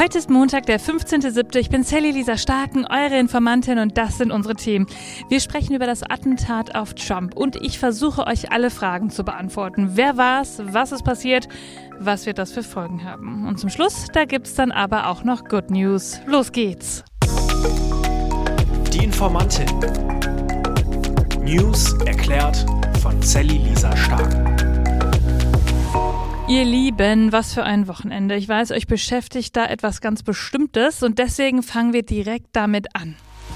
Heute ist Montag, der 15.07. Ich bin Sally Lisa Starken, eure Informantin, und das sind unsere Themen. Wir sprechen über das Attentat auf Trump und ich versuche euch alle Fragen zu beantworten. Wer war's? Was ist passiert? Was wird das für Folgen haben? Und zum Schluss, da gibt's dann aber auch noch Good News. Los geht's! Die Informantin. News erklärt von Sally Lisa Starken. Ihr Lieben, was für ein Wochenende. Ich weiß, euch beschäftigt da etwas ganz Bestimmtes und deswegen fangen wir direkt damit an.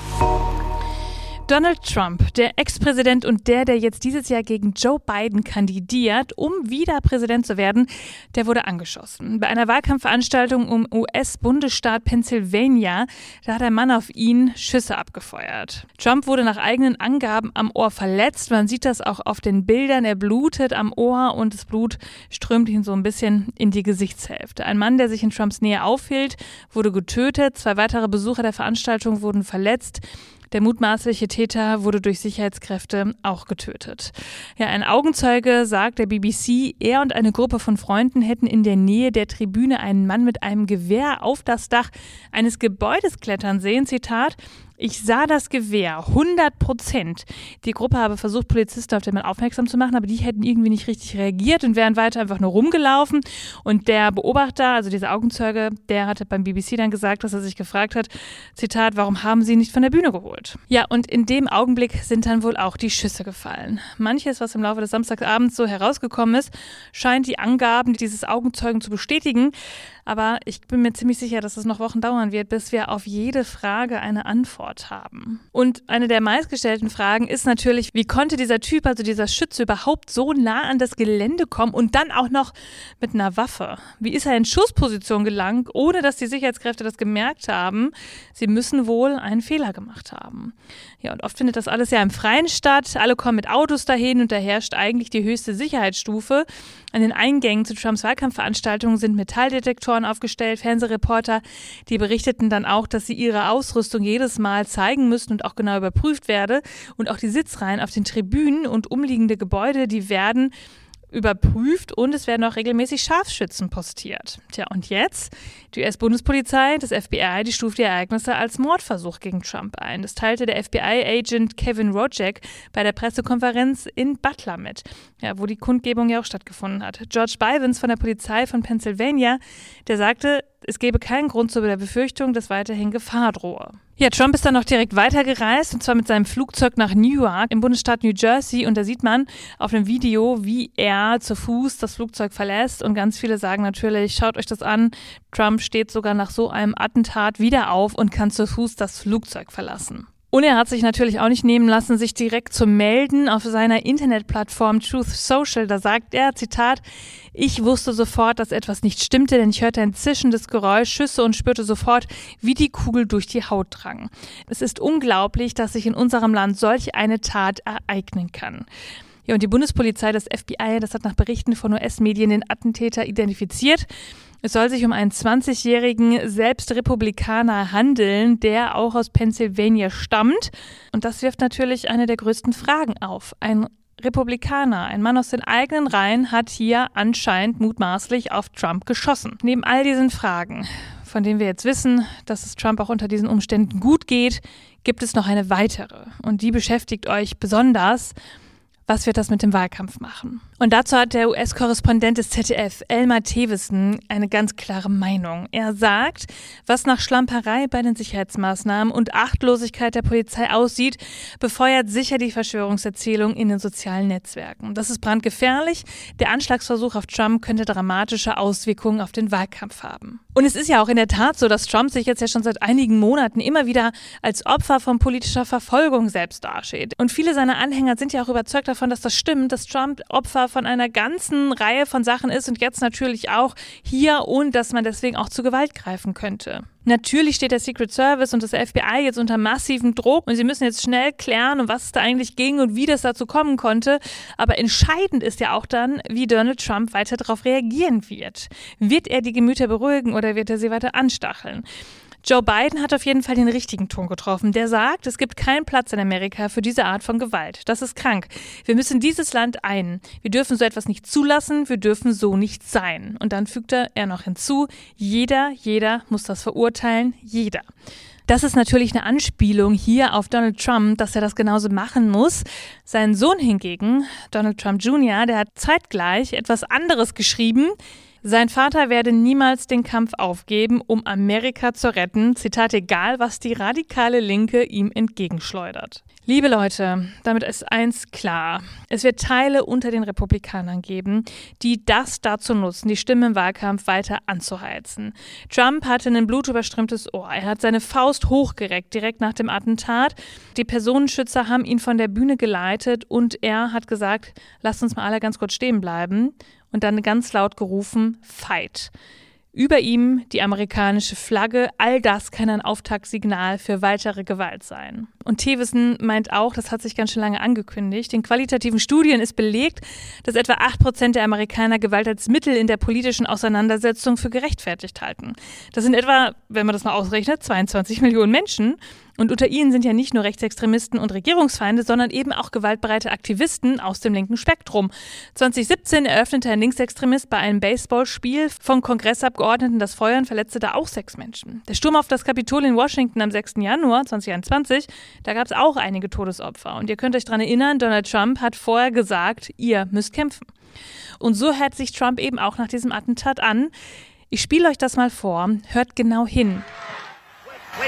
Donald Trump, der Ex-Präsident und der jetzt dieses Jahr gegen Joe Biden kandidiert, um wieder Präsident zu werden, der wurde angeschossen. Bei einer Wahlkampfveranstaltung im US-Bundesstaat Pennsylvania, da hat ein Mann auf ihn Schüsse abgefeuert. Trump wurde nach eigenen Angaben am Ohr verletzt. Man sieht das auch auf den Bildern. Er blutet am Ohr und das Blut strömt ihm so ein bisschen in die Gesichtshälfte. Ein Mann, der sich in Trumps Nähe aufhielt, wurde getötet. 2 weitere Besucher der Veranstaltung wurden verletzt. Der mutmaßliche Täter wurde durch Sicherheitskräfte auch getötet. Ja, ein Augenzeuge sagt der BBC, er und eine Gruppe von Freunden hätten in der Nähe der Tribüne einen Mann mit einem Gewehr auf das Dach eines Gebäudes klettern sehen. Zitat: Ich sah das Gewehr, 100%. Die Gruppe habe versucht, Polizisten auf den Mann aufmerksam zu machen, aber die hätten irgendwie nicht richtig reagiert und wären weiter einfach nur rumgelaufen. Und der Beobachter, also dieser Augenzeuge, der hatte beim BBC dann gesagt, dass er sich gefragt hat, Zitat, warum haben sie ihn nicht von der Bühne geholt? Ja, und in dem Augenblick sind dann wohl auch die Schüsse gefallen. Manches, was im Laufe des Samstagabends so herausgekommen ist, scheint die Angaben dieses Augenzeugen zu bestätigen. Aber ich bin mir ziemlich sicher, dass es noch Wochen dauern wird, bis wir auf jede Frage eine Antwort haben. Und eine der meistgestellten Fragen ist natürlich, wie konnte dieser Typ, also dieser Schütze, überhaupt so nah an das Gelände kommen und dann auch noch mit einer Waffe? Wie ist er in Schussposition gelangt, ohne dass die Sicherheitskräfte das gemerkt haben? Sie müssen wohl einen Fehler gemacht haben. Ja, und oft findet das alles ja im Freien statt. Alle kommen mit Autos dahin und da herrscht eigentlich die höchste Sicherheitsstufe. An den Eingängen zu Trumps Wahlkampfveranstaltungen sind Metalldetektoren aufgestellt. Fernsehreporter, die berichteten dann auch, dass sie ihre Ausrüstung jedes Mal zeigen müssen und auch genau überprüft werde. Und auch die Sitzreihen auf den Tribünen und umliegende Gebäude, die werden überprüft und es werden auch regelmäßig Scharfschützen postiert. Tja, und jetzt? Die US-Bundespolizei, das FBI, die stuft die Ereignisse als Mordversuch gegen Trump ein. Das teilte der FBI-Agent Kevin Rojek bei der Pressekonferenz in Butler mit, ja, wo die Kundgebung ja auch stattgefunden hat. George Bivens von der Polizei von Pennsylvania, der sagte, es gebe keinen Grund zu der Befürchtung, dass weiterhin Gefahr drohe. Ja, Trump ist dann noch direkt weitergereist, und zwar mit seinem Flugzeug nach Newark im Bundesstaat New Jersey. Und da sieht man auf dem Video, wie er zu Fuß das Flugzeug verlässt. Und ganz viele sagen natürlich, schaut euch das an, Trump steht sogar nach so einem Attentat wieder auf und kann zu Fuß das Flugzeug verlassen. Und er hat sich natürlich auch nicht nehmen lassen, sich direkt zu melden auf seiner Internetplattform Truth Social. Da sagt er, Zitat, ich wusste sofort, dass etwas nicht stimmte, denn ich hörte ein zischendes Geräusch, Schüsse und spürte sofort, wie die Kugel durch die Haut drang. Es ist unglaublich, dass sich in unserem Land solch eine Tat ereignen kann. Ja, und die Bundespolizei, das FBI, das hat nach Berichten von US-Medien den Attentäter identifiziert. Es soll sich um einen 20-jährigen Selbstrepublikaner handeln, der auch aus Pennsylvania stammt. Und das wirft natürlich eine der größten Fragen auf. Ein Republikaner, ein Mann aus den eigenen Reihen, hat hier anscheinend mutmaßlich auf Trump geschossen. Neben all diesen Fragen, von denen wir jetzt wissen, dass es Trump auch unter diesen Umständen gut geht, gibt es noch eine weitere. Und die beschäftigt euch besonders. Was wird das mit dem Wahlkampf machen? Und dazu hat der US-Korrespondent des ZDF, Elmar Thewissen, eine ganz klare Meinung. Er sagt, was nach Schlamperei bei den Sicherheitsmaßnahmen und Achtlosigkeit der Polizei aussieht, befeuert sicher die Verschwörungserzählung in den sozialen Netzwerken. Das ist brandgefährlich. Der Anschlagsversuch auf Trump könnte dramatische Auswirkungen auf den Wahlkampf haben. Und es ist ja auch in der Tat so, dass Trump sich jetzt ja schon seit einigen Monaten immer wieder als Opfer von politischer Verfolgung selbst dasteht. Und viele seiner Anhänger sind ja auch überzeugt davon, dass das stimmt, dass Trump Opfer von einer ganzen Reihe von Sachen ist und jetzt natürlich auch hier und dass man deswegen auch zu Gewalt greifen könnte. Natürlich steht der Secret Service und das FBI jetzt unter massivem Druck und sie müssen jetzt schnell klären, um was es da eigentlich ging und wie das dazu kommen konnte. Aber entscheidend ist ja auch dann, wie Donald Trump weiter darauf reagieren wird. Wird er die Gemüter beruhigen oder wird er sie weiter anstacheln? Joe Biden hat auf jeden Fall den richtigen Ton getroffen. Der sagt, es gibt keinen Platz in Amerika für diese Art von Gewalt. Das ist krank. Wir müssen dieses Land ein. Wir dürfen so etwas nicht zulassen. Wir dürfen so nicht sein. Und dann fügte er noch hinzu, jeder muss das verurteilen. Jeder. Das ist natürlich eine Anspielung hier auf Donald Trump, dass er das genauso machen muss. Sein Sohn hingegen, Donald Trump Jr., der hat zeitgleich etwas anderes geschrieben. Sein Vater werde niemals den Kampf aufgeben, um Amerika zu retten. Zitat, egal, was die radikale Linke ihm entgegenschleudert. Liebe Leute, damit ist eins klar. Es wird Teile unter den Republikanern geben, die das dazu nutzen, die Stimmen im Wahlkampf weiter anzuheizen. Trump hatte ein blutüberströmtes Ohr. Er hat seine Faust hochgereckt, direkt nach dem Attentat. Die Personenschützer haben ihn von der Bühne geleitet und er hat gesagt, lasst uns mal alle ganz kurz stehen bleiben. Und dann ganz laut gerufen, Fight. Über ihm die amerikanische Flagge, all das kann ein Auftaktsignal für weitere Gewalt sein. Und Thewissen meint auch, das hat sich ganz schön lange angekündigt, in qualitativen Studien ist belegt, dass etwa 8% der Amerikaner Gewalt als Mittel in der politischen Auseinandersetzung für gerechtfertigt halten. Das sind etwa, wenn man das mal ausrechnet, 22 Millionen Menschen. Und unter ihnen sind ja nicht nur Rechtsextremisten und Regierungsfeinde, sondern eben auch gewaltbereite Aktivisten aus dem linken Spektrum. 2017 eröffnete ein Linksextremist bei einem Baseballspiel von Kongressabgeordneten das Feuer und verletzte da auch 6 Menschen. Der Sturm auf das Kapitol in Washington am 6. Januar 2021, da gab es auch einige Todesopfer. Und ihr könnt euch daran erinnern, Donald Trump hat vorher gesagt, ihr müsst kämpfen. Und so hört sich Trump eben auch nach diesem Attentat an. Ich spiele euch das mal vor, hört genau hin. Wait.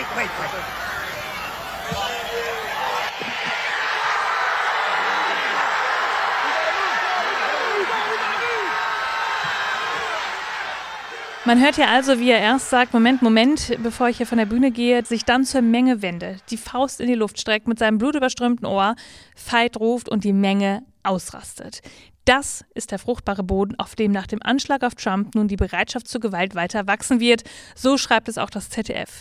Man hört ja also, wie er erst sagt, Moment, bevor ich hier von der Bühne gehe, sich dann zur Menge wendet, die Faust in die Luft streckt, mit seinem blutüberströmten Ohr Fight ruft und die Menge ausrastet. Das ist der fruchtbare Boden, auf dem nach dem Anschlag auf Trump nun die Bereitschaft zur Gewalt weiter wachsen wird. So schreibt es auch das ZDF.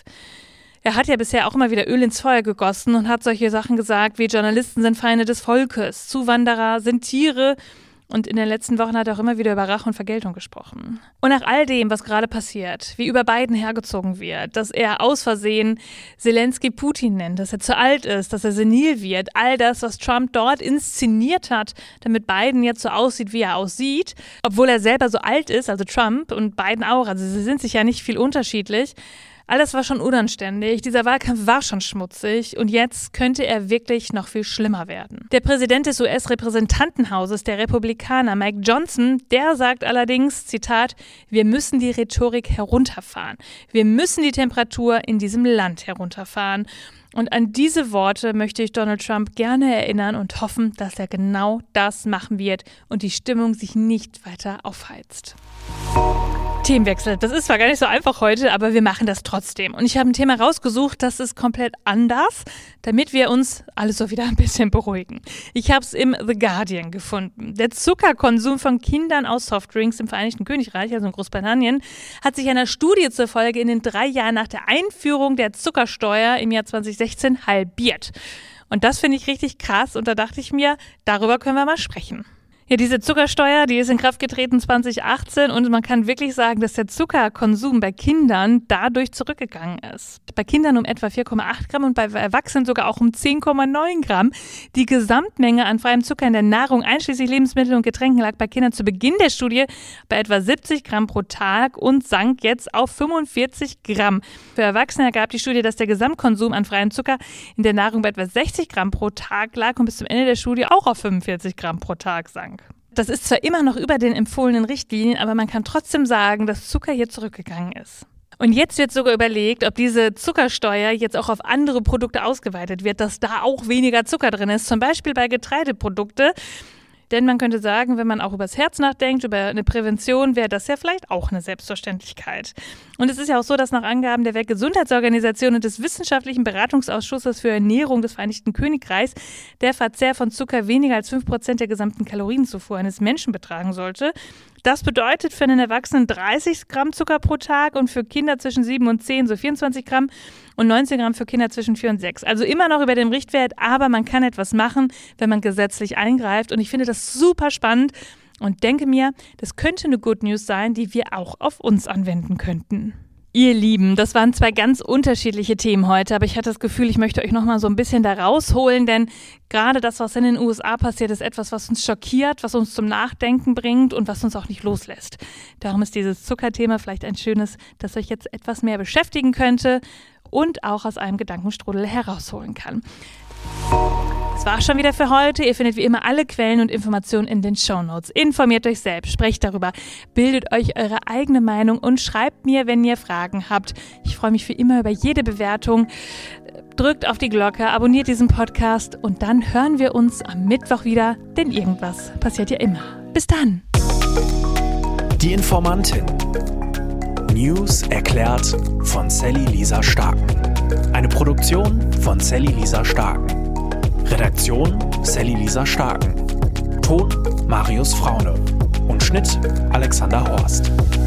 Er hat ja bisher auch immer wieder Öl ins Feuer gegossen und hat solche Sachen gesagt wie Journalisten sind Feinde des Volkes, Zuwanderer sind Tiere. Und in den letzten Wochen hat er auch immer wieder über Rache und Vergeltung gesprochen. Und nach all dem, was gerade passiert, wie über Biden hergezogen wird, dass er aus Versehen Zelensky Putin nennt, dass er zu alt ist, dass er senil wird, all das, was Trump dort inszeniert hat, damit Biden jetzt so aussieht, wie er aussieht, obwohl er selber so alt ist, also Trump und Biden auch, also sie sind sich ja nicht viel unterschiedlich. Alles war schon unanständig, dieser Wahlkampf war schon schmutzig und jetzt könnte er wirklich noch viel schlimmer werden. Der Präsident des US-Repräsentantenhauses der Republikaner, Mike Johnson, der sagt allerdings, Zitat, wir müssen die Rhetorik herunterfahren. Wir müssen die Temperatur in diesem Land herunterfahren. Und an diese Worte möchte ich Donald Trump gerne erinnern und hoffen, dass er genau das machen wird und die Stimmung sich nicht weiter aufheizt. Themenwechsel. Das ist zwar gar nicht so einfach heute, aber wir machen das trotzdem. Und ich habe ein Thema rausgesucht, das ist komplett anders, damit wir uns alles so wieder ein bisschen beruhigen. Ich habe es im The Guardian gefunden. Der Zuckerkonsum von Kindern aus Softdrinks im Vereinigten Königreich, also in Großbritannien, hat sich einer Studie zufolge in den 3 Jahren nach der Einführung der Zuckersteuer im Jahr 2016 halbiert. Und das finde ich richtig krass und da dachte ich mir, darüber können wir mal sprechen. Ja, diese Zuckersteuer, die ist in Kraft getreten 2018 und man kann wirklich sagen, dass der Zuckerkonsum bei Kindern dadurch zurückgegangen ist. Bei Kindern um etwa 4,8 Gramm und bei Erwachsenen sogar auch um 10,9 Gramm. Die Gesamtmenge an freiem Zucker in der Nahrung, einschließlich Lebensmittel und Getränken, lag bei Kindern zu Beginn der Studie bei etwa 70 Gramm pro Tag und sank jetzt auf 45 Gramm. Für Erwachsene ergab die Studie, dass der Gesamtkonsum an freiem Zucker in der Nahrung bei etwa 60 Gramm pro Tag lag und bis zum Ende der Studie auch auf 45 Gramm pro Tag sank. Das ist zwar immer noch über den empfohlenen Richtlinien, aber man kann trotzdem sagen, dass Zucker hier zurückgegangen ist. Und jetzt wird sogar überlegt, ob diese Zuckersteuer jetzt auch auf andere Produkte ausgeweitet wird, dass da auch weniger Zucker drin ist, zum Beispiel bei Getreideprodukte. Denn man könnte sagen, wenn man auch übers Herz nachdenkt, über eine Prävention, wäre das ja vielleicht auch eine Selbstverständlichkeit. Und es ist ja auch so, dass nach Angaben der Weltgesundheitsorganisation und des Wissenschaftlichen Beratungsausschusses für Ernährung des Vereinigten Königreichs der Verzehr von Zucker weniger als 5% der gesamten Kalorienzufuhr eines Menschen betragen sollte. Das bedeutet für einen Erwachsenen 30 Gramm Zucker pro Tag und für Kinder zwischen 7 und 10 so 24 Gramm und 19 Gramm für Kinder zwischen 4 und 6. Also immer noch über dem Richtwert, aber man kann etwas machen, wenn man gesetzlich eingreift. Und ich finde das super spannend und denke mir, das könnte eine Good News sein, die wir auch auf uns anwenden könnten. Ihr Lieben, das waren 2 ganz unterschiedliche Themen heute, aber ich hatte das Gefühl, ich möchte euch noch mal so ein bisschen da rausholen, denn gerade das, was in den USA passiert, ist etwas, was uns schockiert, was uns zum Nachdenken bringt und was uns auch nicht loslässt. Darum ist dieses Zuckerthema vielleicht ein schönes, das euch jetzt etwas mehr beschäftigen könnte und auch aus einem Gedankenstrudel herausholen kann. Das war schon wieder für heute. Ihr findet wie immer alle Quellen und Informationen in den Shownotes. Informiert euch selbst, sprecht darüber, bildet euch eure eigene Meinung und schreibt mir, wenn ihr Fragen habt. Ich freue mich wie immer über jede Bewertung. Drückt auf die Glocke, abonniert diesen Podcast und dann hören wir uns am Mittwoch wieder, denn irgendwas passiert ja immer. Bis dann! Die Informantin. News erklärt von Sally Lisa Starken. Eine Produktion von Sally Lisa Starken. Redaktion Sally Lisa Starken. Ton Marius Fraune. Und Schnitt Alexander Horst.